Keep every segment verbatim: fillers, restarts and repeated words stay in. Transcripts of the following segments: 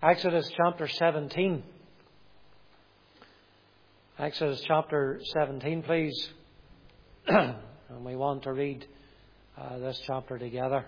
Exodus chapter seventeen. Exodus chapter seventeen, please. And we want to read uh, this chapter together.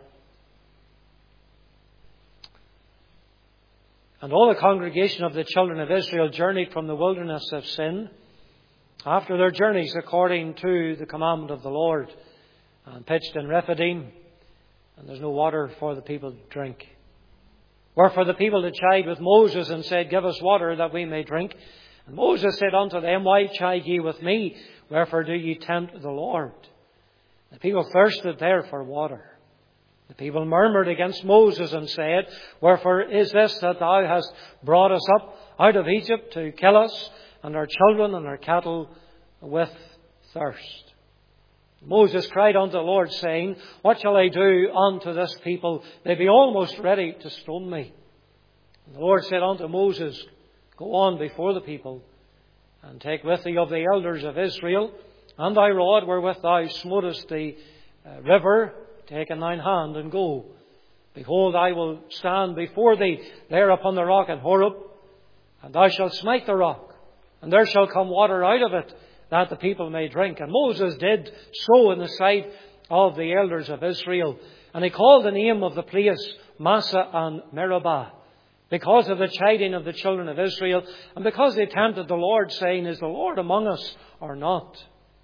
And all the congregation of the children of Israel journeyed from the wilderness of Sin after their journeys according to the commandment of the Lord, and pitched in Rephidim, and there's no water for the people to drink. Wherefore the people did chide with Moses, and said, Give us water that we may drink. And Moses said unto them, Why chide ye with me? Wherefore do ye tempt the Lord? The people thirsted there for water. The people murmured against Moses, and said, Wherefore is this that thou hast brought us up out of Egypt to kill us, and our children and our cattle with thirst? Moses cried unto the Lord, saying, What shall I do unto this people? They be almost ready to stone me. And the Lord said unto Moses, Go on before the people, and take with thee of the elders of Israel, and thy rod wherewith thou smotest the uh, river, take in thine hand, and go. Behold, I will stand before thee there upon the rock in Horeb, and thou shalt smite the rock, and there shall come water out of it, that the people may drink. And Moses did so in the sight of the elders of Israel. And he called the name of the place Massah and Meribah, because of the chiding of the children of Israel, and because they tempted the Lord, saying, Is the Lord among us or not?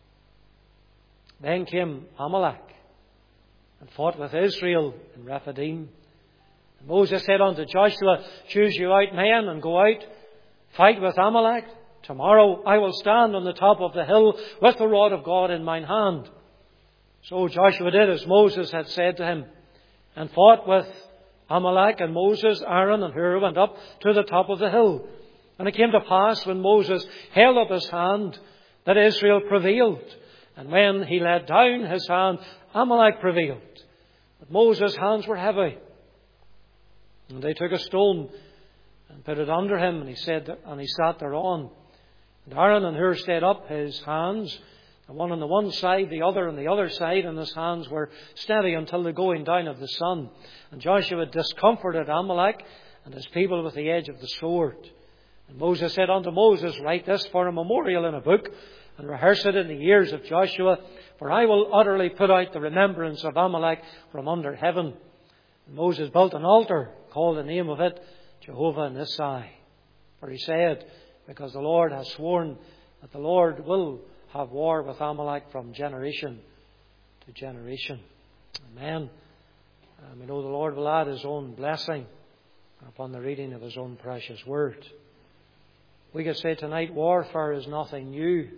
Then came Amalek and fought with Israel in Rephidim. And Moses said unto Joshua, Choose you out men, and go out, fight with Amalek. Tomorrow I will stand on the top of the hill with the rod of God in mine hand. So Joshua did as Moses had said to him, and fought with Amalek. And Moses, Aaron, and Hur went up to the top of the hill. And it came to pass, when Moses held up his hand, that Israel prevailed. And when he let down his hand, Amalek prevailed. But Moses' hands were heavy. And they took a stone and put it under him, and he said, and he sat thereon. And Aaron and Hur stayed up his hands, the one on the one side, the other on the other side, and his hands were steady until the going down of the sun. And Joshua discomforted Amalek and his people with the edge of the sword. And Moses said unto Moses, Write this for a memorial in a book, and rehearse it in the ears of Joshua, for I will utterly put out the remembrance of Amalek from under heaven. And Moses built an altar, called the name of it Jehovah Nissi. For he said, Because the Lord has sworn that the Lord will have war with Amalek from generation to generation. Amen. And we know the Lord will add His own blessing upon the reading of His own precious word. We could say tonight, warfare is nothing new.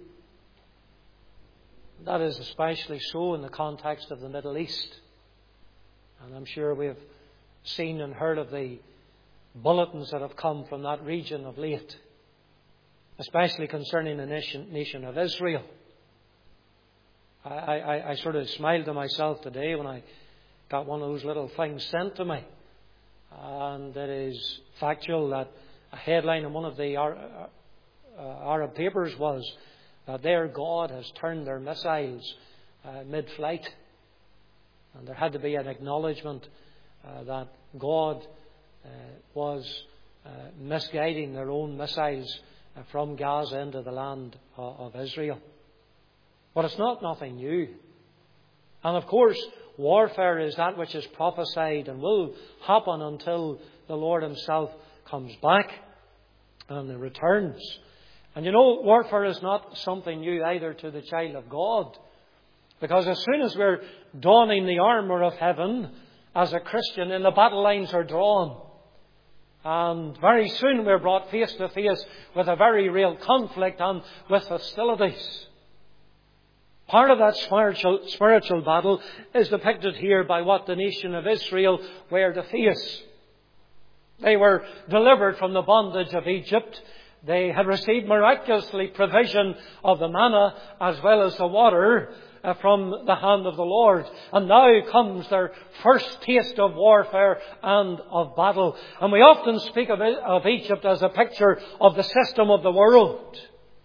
That is especially so in the context of the Middle East. And I'm sure we have seen and heard of the bulletins that have come from that region of late, especially concerning the nation, nation of Israel. I, I, I sort of smiled to myself today when I got one of those little things sent to me. And it is factual that a headline in one of the Arab, uh, Arab papers was that their God has turned their missiles uh, mid-flight. And there had to be an acknowledgement uh, that God uh, was uh, misguiding their own missiles uh, from Gaza into the land of, of Israel. But it's not nothing new. And of course, warfare is that which is prophesied and will happen until the Lord Himself comes back and returns. And you know, warfare is not something new either to the child of God. Because as soon as we're donning the armour of heaven as a Christian, then the battle lines are drawn. And very soon we're brought face to face with a very real conflict and with hostilities. Part of that spiritual, spiritual battle is depicted here by what the nation of Israel were to face. They were delivered from the bondage of Egypt. They had received miraculously provision of the manna as well as the water uh, from the hand of the Lord. And now comes their first taste of warfare and of battle. And we often speak of, it, of Egypt as a picture of the system of the world.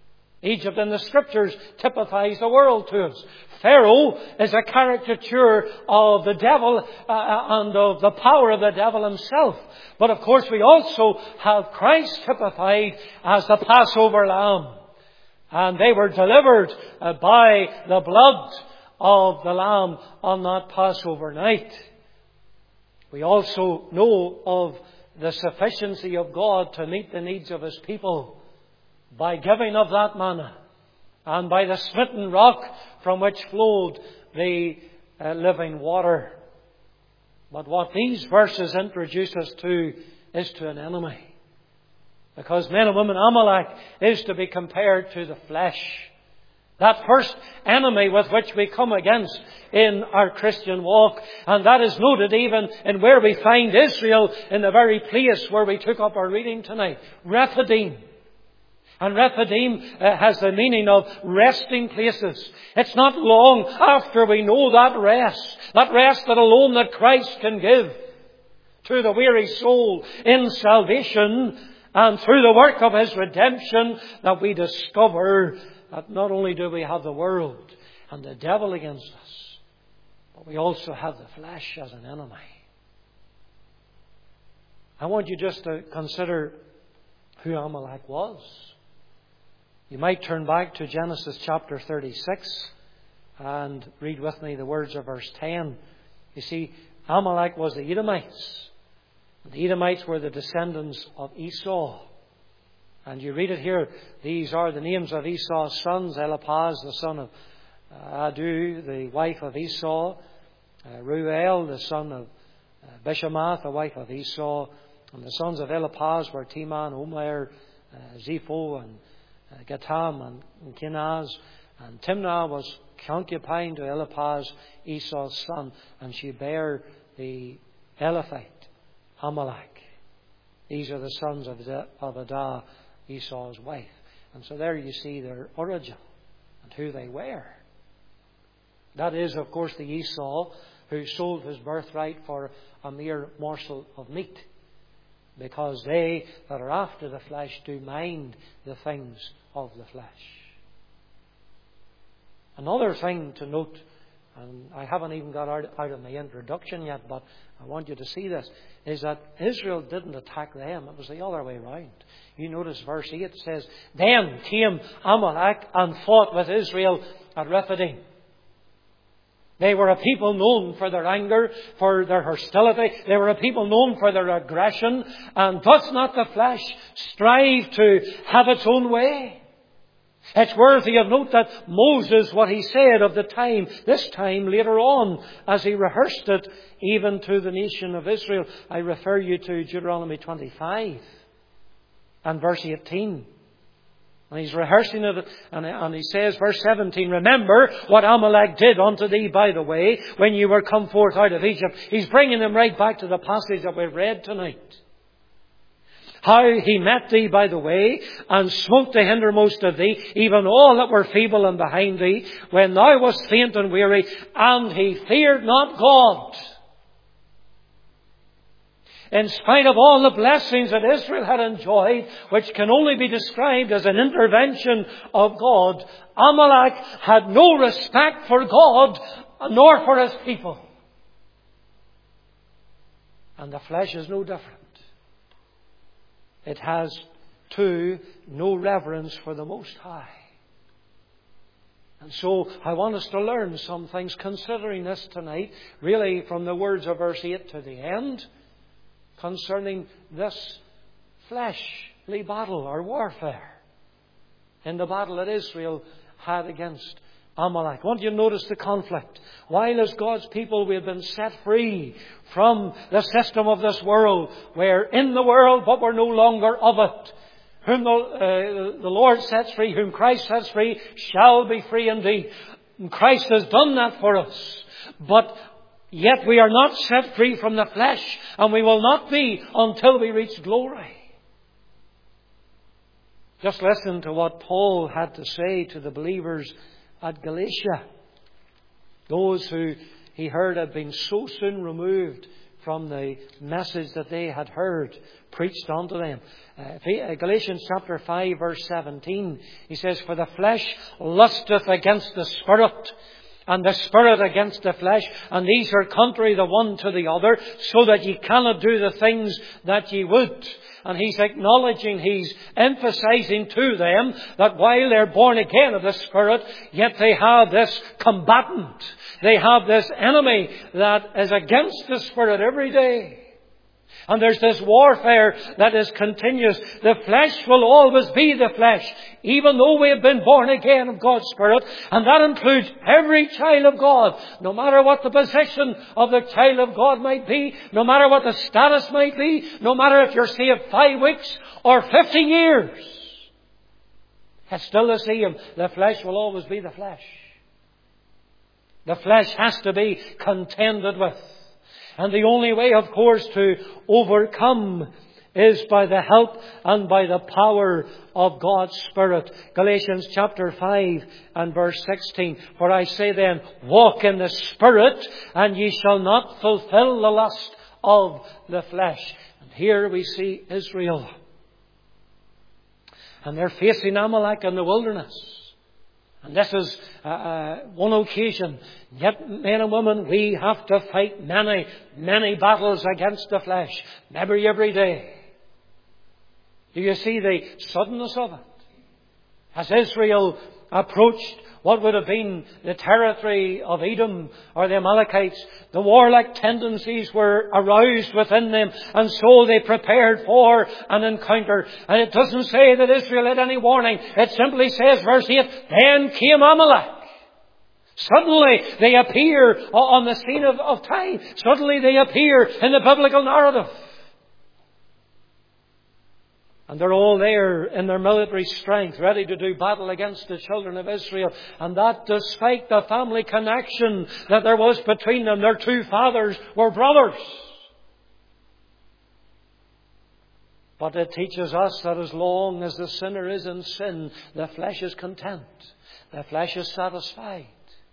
Egypt in the Scriptures typifies the world to us. Pharaoh is a caricature of the devil uh, and of the power of the devil himself. But of course we also have Christ typified as the Passover lamb. And they were delivered uh, by the blood of the lamb on that Passover night. We also know of the sufficiency of God to meet the needs of His people by giving of that manna and by the smitten rock from which flowed the uh, living water. But what these verses introduce us to is to an enemy. Because, men and women, Amalek is to be compared to the flesh. That first enemy with which we come against in our Christian walk. And that is noted even in where we find Israel, in the very place where we took up our reading tonight. Rephidim. And Rephidim uh, has the meaning of resting places. It's not long after we know that rest. That rest that alone that Christ can give to the weary soul in salvation. And through the work of His redemption, that we discover that not only do we have the world and the devil against us, but we also have the flesh as an enemy. I want you just to consider who Amalek was. You might turn back to Genesis chapter thirty-six and read with me the words of verse ten. You see, Amalek was the Edomites. The Edomites were the descendants of Esau. And you read it here. These are the names of Esau's sons. Eliphaz, the son of Adu, the wife of Esau. Uh, Ruel, the son of uh, Bishamath, the wife of Esau. And the sons of Eliphaz were Teman, Omer, uh, Zepho, and uh, Gatam, and, and Kenaz. And Timnah was concubine to Eliphaz, Esau's son. And she bare the Eliphite, Amalek. These are the sons of, of Adah, Esau's wife. And so there you see their origin and who they were. That is, of course, the Esau who sold his birthright for a mere morsel of meat, because they that are after the flesh do mind the things of the flesh. Another thing to note, and I haven't even got out, out of my introduction yet, but I want you to see this, is that Israel didn't attack them. It was the other way around. You notice verse eight says, Then came Amalek and fought with Israel at Rephidim. They were a people known for their anger, for their hostility. They were a people known for their aggression. And does not the flesh strive to have its own way? It's worthy of note that Moses, what he said of the time, this time later on, as he rehearsed it even to the nation of Israel. I refer you to Deuteronomy twenty-five and verse eighteen. And he's rehearsing it, and, and he says, verse seventeen, Remember what Amalek did unto thee by the way, when you were come forth out of Egypt. He's bringing them right back to the passage that we've read tonight. How he met thee by the way, and smote the hindermost of thee, even all that were feeble and behind thee, when thou wast faint and weary, and he feared not God. In spite of all the blessings that Israel had enjoyed, which can only be described as an intervention of God, Amalek had no respect for God, nor for His people. And the flesh is no different. It has, too, no reverence for the Most High. And so I want us to learn some things considering this tonight, really from the words of verse eight to the end, concerning this fleshly battle or warfare in the battle that Israel had against Amalek. I want you to notice the conflict. While as God's people we have been set free from the system of this world, we're in the world but we're no longer of it. Whom the, uh, the Lord sets free, whom Christ sets free, shall be free indeed. And Christ has done that for us. But yet we are not set free from the flesh, and we will not be until we reach glory. Just listen to what Paul had to say to the believers at Galatia. Those who he heard had been so soon removed from the message that they had heard preached unto them. Uh, Galatians chapter five verse seventeen, he says, "For the flesh lusteth against the Spirit, and the Spirit against the flesh, and these are contrary the one to the other, so that ye cannot do the things that ye would." And he's acknowledging, he's emphasizing to them that while they're born again of the Spirit, yet they have this combatant. They have this enemy that is against the Spirit every day. And there's this warfare that is continuous. The flesh will always be the flesh, even though we have been born again of God's Spirit. And that includes every child of God, no matter what the position of the child of God might be, no matter what the status might be, no matter if you're saved five weeks or fifty years. It's still the same. The flesh will always be the flesh. The flesh has to be contended with. And the only way, of course, to overcome is by the help and by the power of God's Spirit. Galatians chapter five and verse sixteen. "For I say then, walk in the Spirit, and ye shall not fulfill the lust of the flesh." And here we see Israel. And they're facing Amalek in the wilderness. And this is uh, uh, one occasion. Yet, men and women, we have to fight many, many battles against the flesh. Maybe every day. Do you see the suddenness of it? As Israel approached what would have been the territory of Edom or the Amalekites, the warlike tendencies were aroused within them, and so they prepared for an encounter. And it doesn't say that Israel had any warning. It simply says, verse eight, "Then came Amalek." Suddenly they appear on the scene of, of time. Suddenly they appear in the biblical narrative. And they're all there in their military strength, ready to do battle against the children of Israel. And that despite the family connection that there was between them. Their two fathers were brothers. But it teaches us that as long as the sinner is in sin, the flesh is content. The flesh is satisfied.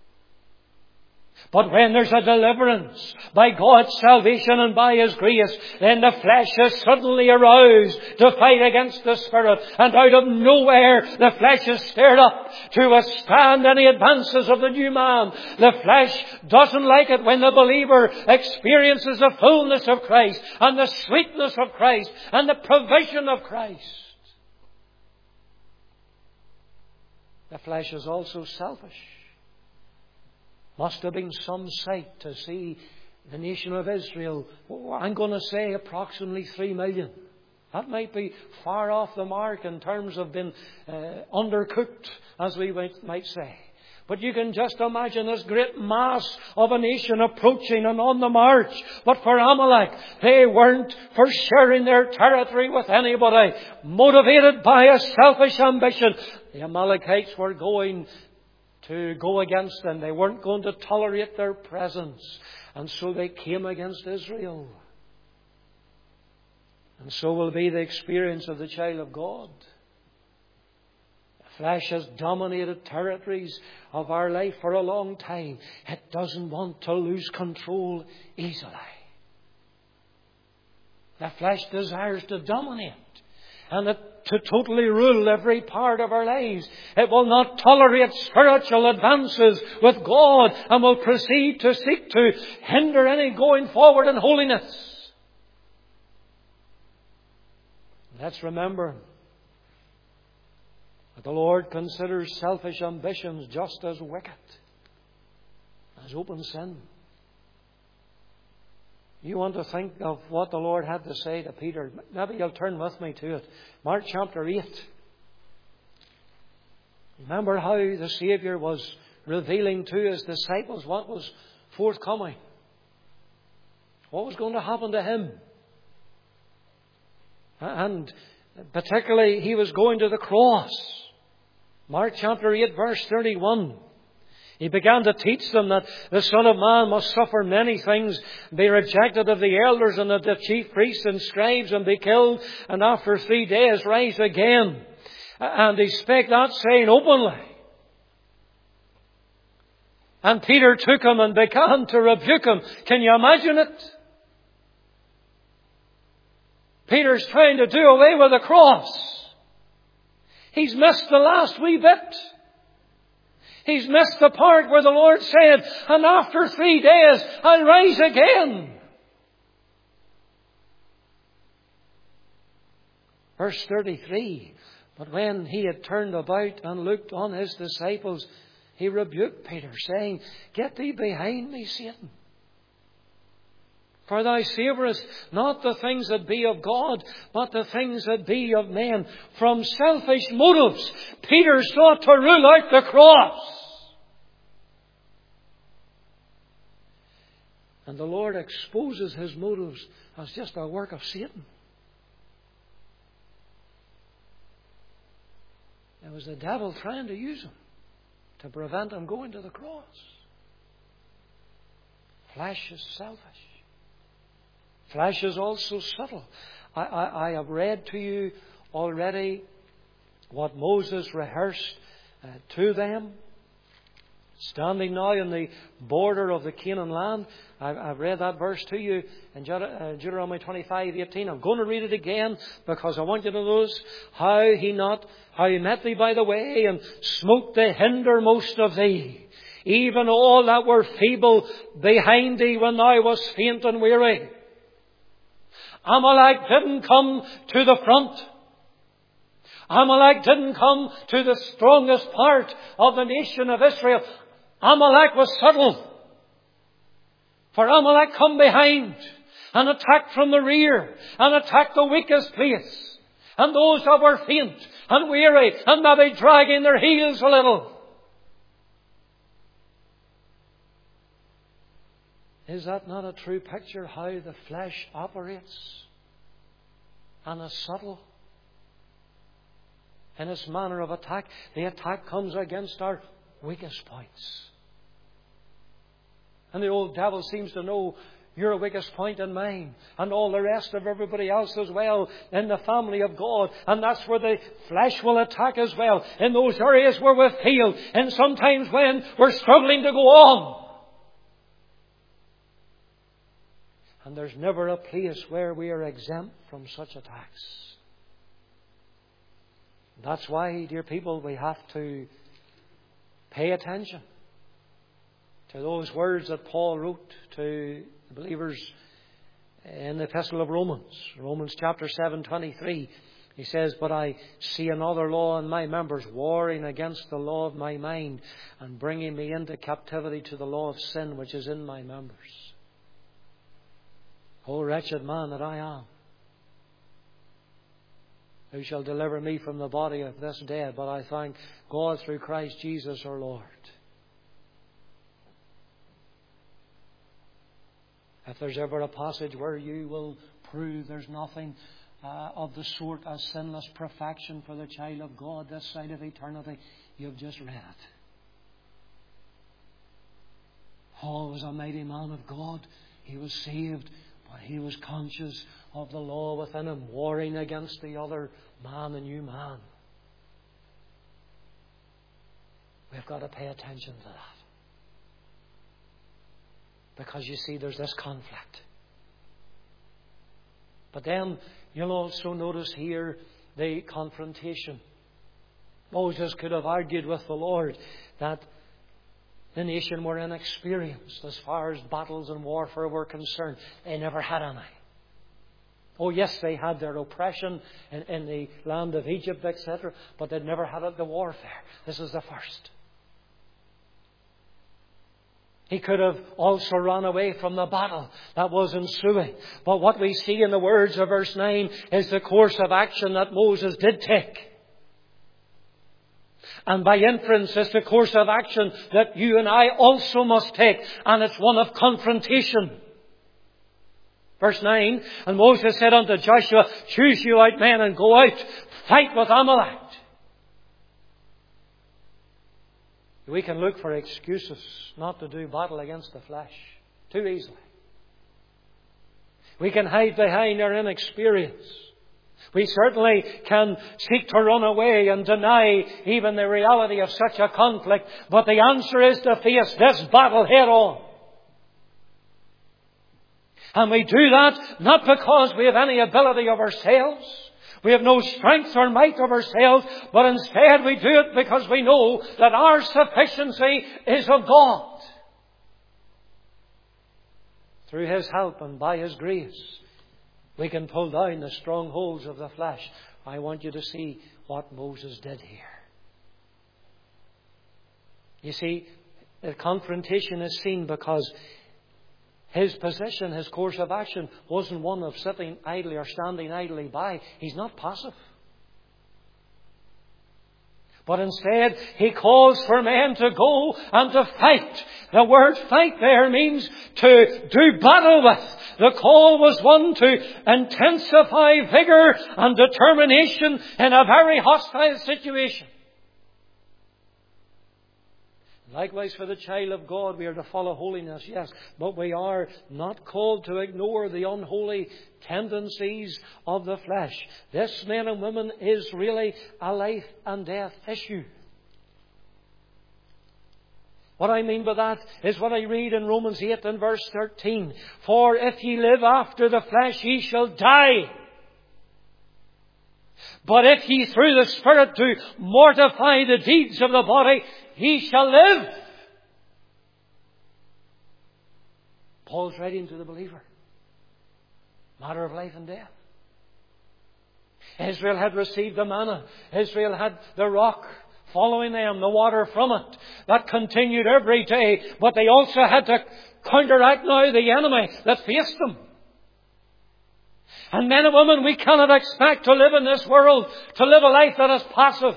But when there's a deliverance by God's salvation and by His grace, then the flesh is suddenly aroused to fight against the Spirit. And out of nowhere, the flesh is stirred up to withstand any advances of the new man. The flesh doesn't like it when the believer experiences the fullness of Christ and the sweetness of Christ and the provision of Christ. The flesh is also selfish. Must have been some sight to see the nation of Israel. I'm going to say approximately three million. That might be far off the mark in terms of being uh, undercooked, as we might say. But you can just imagine this great mass of a nation approaching and on the march. But for Amalek, they weren't for sharing their territory with anybody, motivated by a selfish ambition. The Amalekites were going to go against them. They weren't going to tolerate their presence. And so they came against Israel. And so will be the experience of the child of God. The flesh has dominated territories of our life for a long time. It doesn't want to lose control easily. The flesh desires to dominate and it, to totally rule every part of our lives. It will not tolerate spiritual advances with God and will proceed to seek to hinder any going forward in holiness. Let's remember that the Lord considers selfish ambitions just as wicked as open sin. You want to think of what the Lord had to say to Peter. Maybe you'll turn with me to it. Mark chapter eight. Remember how the Saviour was revealing to His disciples what was forthcoming. What was going to happen to Him. And particularly He was going to the cross. Mark chapter eight verse thirty-one. He began to teach them that the Son of Man must suffer many things, be rejected of the elders and of the chief priests and scribes, and be killed, and after three days rise again. And He spake that saying openly. And Peter took Him and began to rebuke Him. Can you imagine it? Peter's trying to do away with the cross. He's missed the last wee bit. He's missed the part where the Lord said, and after three days I'll rise again. Verse thirty-three. But when he had turned about and looked on his disciples, he rebuked Peter, saying, Get thee behind me, Satan. For thou savourest not the things that be of God, but the things that be of men. From selfish motives, Peter sought to rule out the cross. And the Lord exposes his motives as just a work of Satan. It was the devil trying to use him to prevent him going to the cross. Flesh is selfish. Flesh is also subtle. I, I, I have read to you already what Moses rehearsed uh, to them. Standing now in the border of the Canaan land. I've, I've read that verse to you in Deuteronomy twenty-five eighteen. I'm going to read it again because I want you to notice how he not, how he met thee by the way and smote the hindermost of thee. Even all that were feeble behind thee when thou wast faint and weary. Amalek didn't come to the front. Amalek didn't come to the strongest part of the nation of Israel. Amalek was subtle. For Amalek come behind and attacked from the rear and attacked the weakest place. And those that were faint and weary and maybe dragging their heels a little. Is that not a true picture how the flesh operates? And is subtle in its manner of attack. The attack comes against our weakest points. And the old devil seems to know your weakest point and mine. And all the rest of everybody else as well in the family of God. And that's where the flesh will attack as well. In those areas where we've failed. And sometimes when we're struggling to go on. And there's never a place where we are exempt from such attacks. That's why, dear people, we have to pay attention to those words that Paul wrote to the believers in the Epistle of Romans. Romans chapter seven, twenty-three. He says, But I see another law in my members, warring against the law of my mind, and bringing me into captivity to the law of sin which is in my members. O wretched man that I am, who shall deliver me from the body of this death? But I thank God through Christ Jesus our Lord. If there's ever a passage where you will prove there's nothing uh, of the sort as sinless perfection for the child of God this side of eternity, you've just read it. Paul was a mighty man of God. He was saved, but he was conscious of the law within him, warring against the other man, the new man. We've got to pay attention to that. Because you see, there's this conflict. But then you'll also notice here the confrontation. Moses could have argued with the Lord that the nation were inexperienced as far as battles and warfare were concerned. They never had any. Oh yes, they had their oppression in, in the land of Egypt, et cetera, but they'd never had the warfare. This is the first. He could have also run away from the battle that was ensuing. But what we see in the words of verse nine is the course of action that Moses did take. And by inference, it's the course of action that you and I also must take. And it's one of confrontation. Verse nine, And Moses said unto Joshua, Choose you out men and go out, fight with Amalek. We can look for excuses not to do battle against the flesh too easily. We can hide behind our inexperience. We certainly can seek to run away and deny even the reality of such a conflict. But the answer is to face this battle head on. And we do that not because we have any ability of ourselves. We have no strength or might of ourselves, but instead we do it because we know that our sufficiency is of God. Through His help and by His grace, we can pull down the strongholds of the flesh. I want you to see what Moses did here. You see, the confrontation is seen because his position, his course of action, wasn't one of sitting idly or standing idly by. He's not passive. But instead, he calls for men to go and to fight. The word fight there means to do battle with. The call was one to intensify vigour and determination in a very hostile situation. Likewise, for the child of God, we are to follow holiness, yes, but we are not called to ignore the unholy tendencies of the flesh. This, men and women, is really a life and death issue. What I mean by that is what I read in Romans eight and verse thirteen. For if ye live after the flesh, ye shall die. But if ye through the Spirit do mortify the deeds of the body, ye shall live. Paul's writing to the believer. Matter of life and death. Israel had received the manna. Israel had the rock following them, the water from it. That continued every day. But they also had to counteract now the enemy that faced them. And men and women, we cannot expect to live in this world, to live a life that is passive.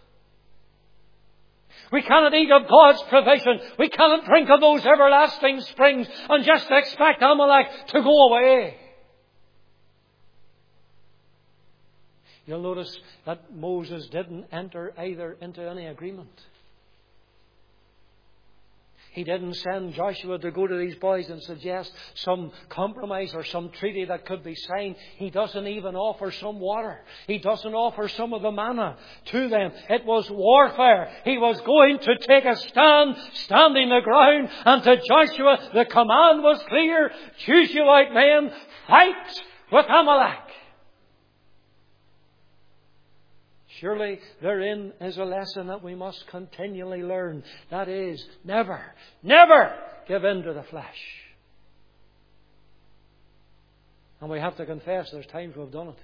We cannot eat of God's provision. We cannot drink of those everlasting springs and just expect Amalek to go away. You'll notice that Moses didn't enter either into any agreement. He didn't send Joshua to go to these boys and suggest some compromise or some treaty that could be signed. He doesn't even offer some water. He doesn't offer some of the manna to them. It was warfare. He was going to take a stand, standing the ground. And to Joshua, the command was clear. Choose you out men, fight with Amalek. Surely therein is a lesson that we must continually learn. That is, never, never give in to the flesh. And we have to confess there's times we've done it.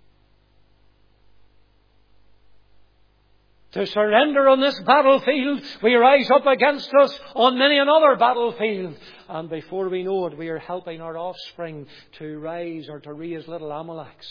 To surrender on this battlefield, we rise up against us on many another battlefield. And before we know it, we are helping our offspring to rise or to raise little Amaleks.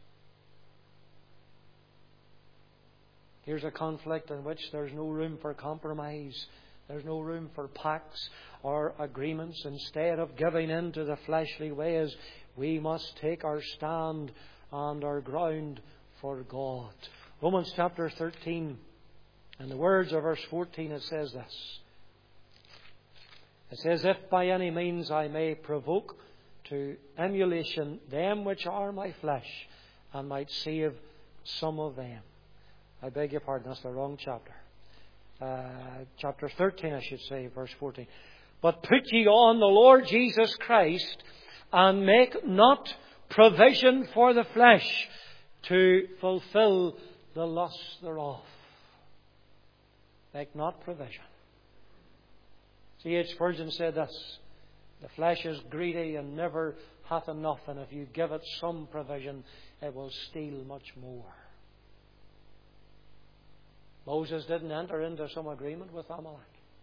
Here's a conflict in which there's no room for compromise. There's no room for pacts or agreements. Instead of giving in to the fleshly ways, we must take our stand and our ground for God. Romans chapter thirteen, in the words of verse fourteen, it says this. It says, if by any means I may provoke to emulation them which are my flesh, and might save some of them. I beg your pardon, that's the wrong chapter. Uh, chapter thirteen, I should say, verse fourteen. But put ye on the Lord Jesus Christ, and make not provision for the flesh to fulfill the lusts thereof. Make not provision. C H Spurgeon said this. The flesh is greedy and never hath enough, and if you give it some provision, it will steal much more. Moses didn't enter into some agreement with Amalek.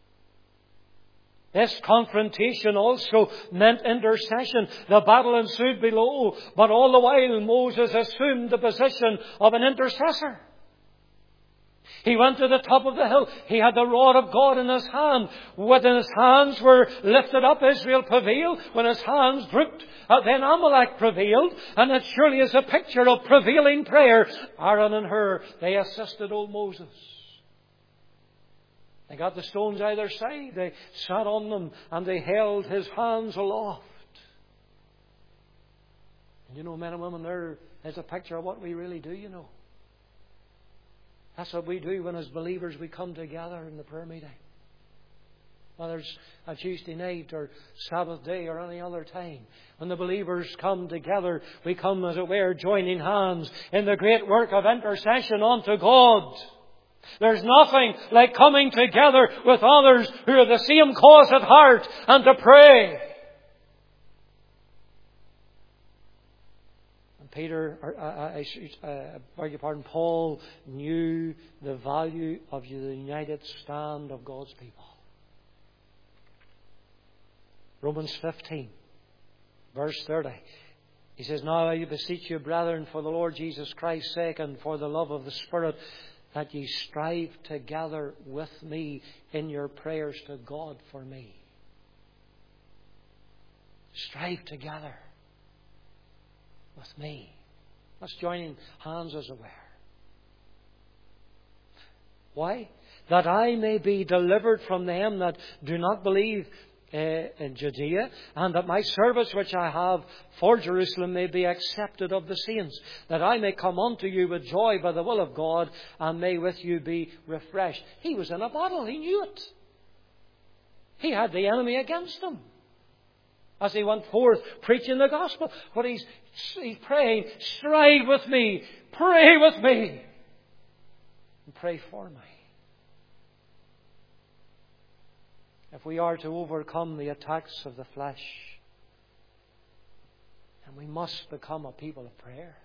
This confrontation also meant intercession. The battle ensued below, but all the while Moses assumed the position of an intercessor. He went to the top of the hill. He had the rod of God in his hand. When his hands were lifted up, Israel prevailed. When his hands drooped, then Amalek prevailed. And it surely is a picture of prevailing prayer. Aaron and Hur, they assisted old Moses. They got the stones either side. They sat on them and they held his hands aloft. And you know, men and women, there is a picture of what we really do, you know. That's what we do when as believers we come together in the prayer meeting. whether it's a Tuesday night or Sabbath day or any other time. When the believers come together, we come, as it were, joining hands in the great work of intercession unto God. There's nothing like coming together with others who have the same cause at heart and to pray. And Peter, or, uh, I, uh, beg your pardon, Paul knew the value of the united stand of God's people. Romans fifteen, verse thirty. He says, "Now I beseech you, brethren, for the Lord Jesus Christ's sake and for the love of the Spirit, that ye strive together with me in your prayers to God for me." Strive together with me. That's joining hands, as it were. Why? That I may be delivered from them that do not believe Uh, in Judea, and that my service which I have for Jerusalem may be accepted of the saints, that I may come unto you with joy by the will of God, and may with you be refreshed. He was in a battle. He knew it. He had the enemy against him as he went forth preaching the gospel. But he's, he's praying, "Strive with me, pray with me, and pray for me." If we are to overcome the attacks of the flesh, and we must become a people of prayer.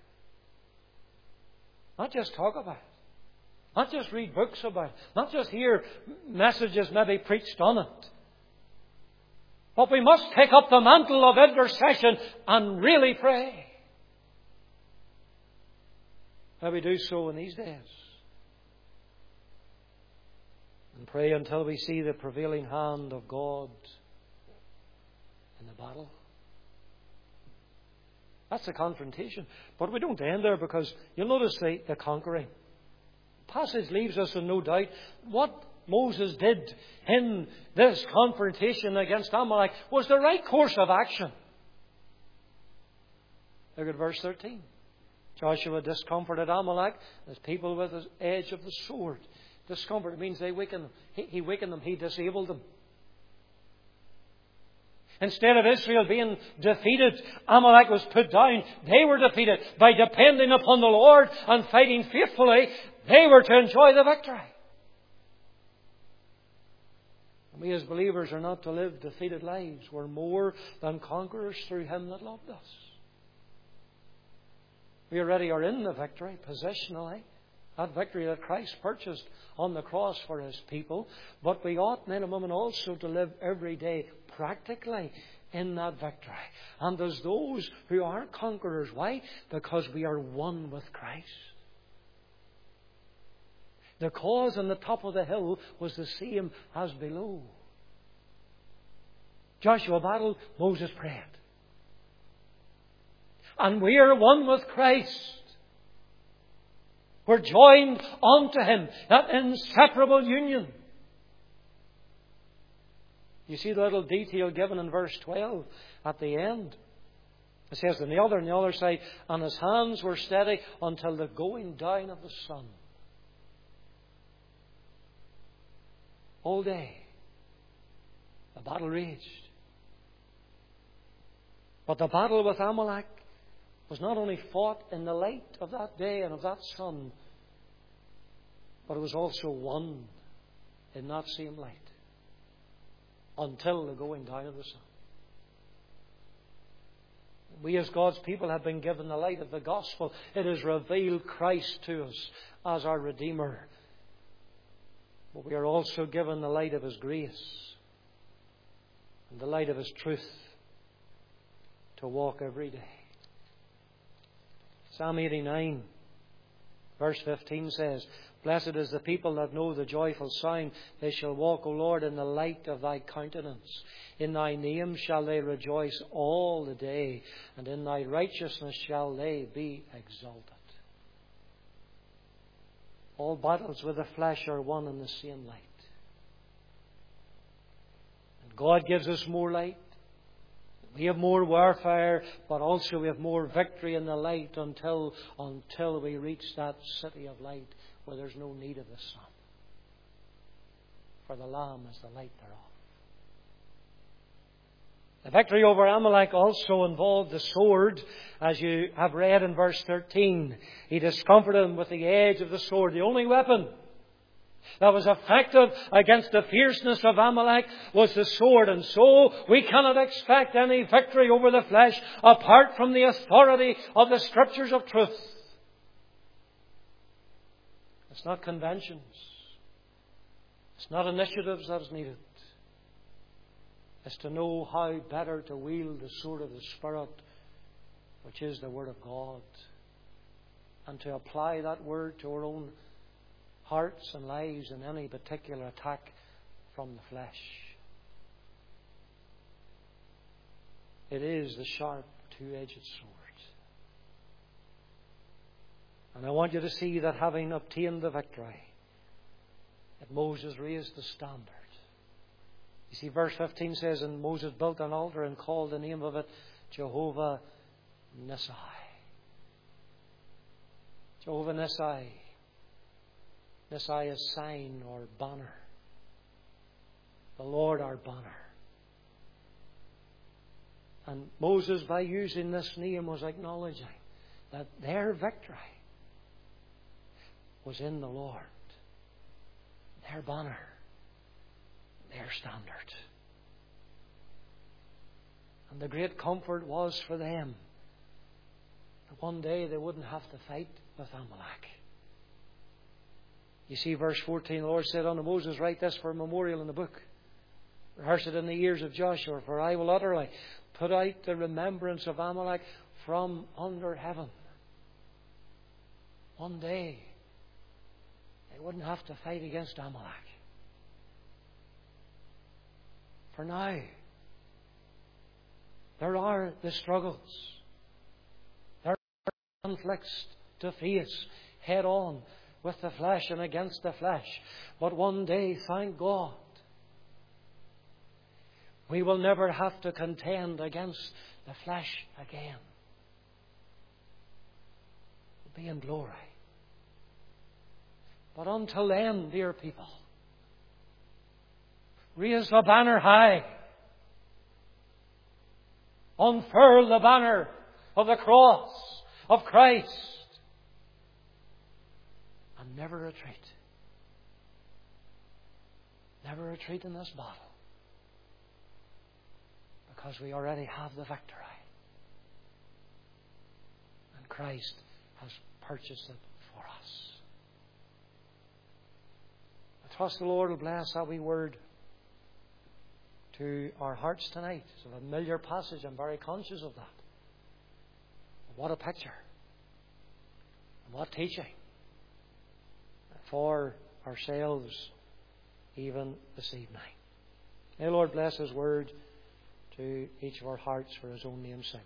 Not just talk about it. Not just read books about it. Not just hear messages maybe preached on it. But we must take up the mantle of intercession and really pray. May we do so in these days. And pray until we see the prevailing hand of God in the battle. That's the confrontation. But we don't end there, because you'll notice the, the conquering. The passage leaves us in no doubt what Moses did in this confrontation against Amalek was the right course of action. Look at verse thirteen. Joshua discomforted Amalek, his people, with the edge of the sword. Discomfort means they weakened them. He, he weakened them. He disabled them. Instead of Israel being defeated, Amalek was put down. They were defeated. By depending upon the Lord and fighting faithfully, they were to enjoy the victory. And we as believers are not to live defeated lives. We're more than conquerors through Him that loved us. We already are in the victory positionally. That victory that Christ purchased on the cross for His people. But we ought, men and women, also to live every day practically in that victory. And as those who are conquerors. Why? Because we are one with Christ. The cause on the top of the hill was the same as below. Joshua battled, Moses prayed. And we are one with Christ. We're joined unto Him, that inseparable union. You see the little detail given in verse twelve at the end. It says, on the other, on the other side, and his hands were steady until the going down of the sun. All day, the battle raged. But the battle with Amalek was not only fought in the light of that day and of that sun, but it was also won in that same light until the going down of the sun. We as God's people have been given the light of the gospel. It has revealed Christ to us as our Redeemer. But we are also given the light of His grace and the light of His truth to walk every day. Psalm eighty-nine, verse fifteen says, Blessed is the people that know the joyful sound. They shall walk, O Lord, in the light of Thy countenance. In Thy name shall they rejoice all the day, and in Thy righteousness shall they be exalted. All battles with the flesh are won in the same light. And God gives us more light. We have more warfare, but also we have more victory in the light until, until we reach that city of light where there's no need of the sun. For the Lamb is the light thereof. The victory over Amalek also involved the sword, as you have read in verse thirteen. He discomforted him with the edge of the sword. The only weapon that was effective against the fierceness of Amalek was the sword. And so we cannot expect any victory over the flesh apart from the authority of the Scriptures of truth. It's not conventions. It's not initiatives that is needed. It's to know how better to wield the sword of the Spirit, which is the Word of God, and to apply that Word to our own hearts and lives in any particular attack from the flesh. It is the sharp, two-edged sword. And I want you to see that having obtained the victory, that Moses raised the standard. You see, verse fifteen says, and Moses built an altar and called the name of it Jehovah Nissi. Jehovah Nissi. Nissi is sign or banner. The Lord our banner. And Moses, by using this name, was acknowledging that their victory was in the Lord. Their banner. Their standard. And the great comfort was for them that one day they wouldn't have to fight with Amalek. You see, verse fourteen, the Lord said unto Moses, write this for a memorial in the book. Rehearse it in the ears of Joshua, for I will utterly put out the remembrance of Amalek from under heaven. One day they wouldn't have to fight against Amalek. For now, there are the struggles. There are conflicts to face head on with the flesh and against the flesh. But one day, thank God, we will never have to contend against the flesh again. We'll be in glory. But until then, dear people, raise the banner high. Unfurl the banner of the cross of Christ. And never retreat. Never retreat in this battle. Because we already have the victory. And Christ has purchased it for us. I trust the Lord will bless that wee word to our hearts tonight. It's a familiar passage. I'm very conscious of that. What a picture. And what teaching for ourselves even this evening. May the Lord bless His word to each of our hearts for His own name's sake.